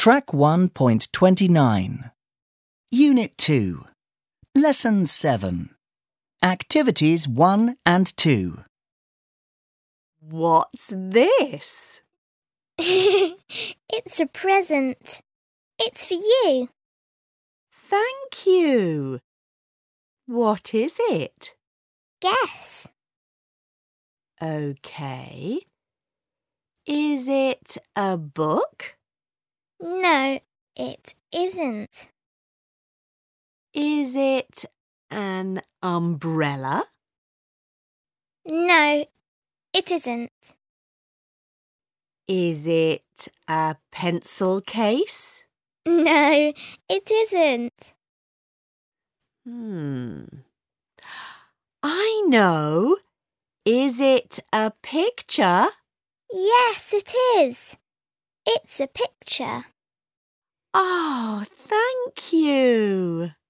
Track 1.29 Unit 2 Lesson 7 Activities 1 and 2 What's this? It's a present. It's for you. Thank you. What is it? Guess. OK. Is it a book? No, it isn't. Is it an umbrella? No, it isn't. Is it a pencil case? No, it isn't. I know. Is it a picture? Yes, it is. It's a picture. Oh, thank you.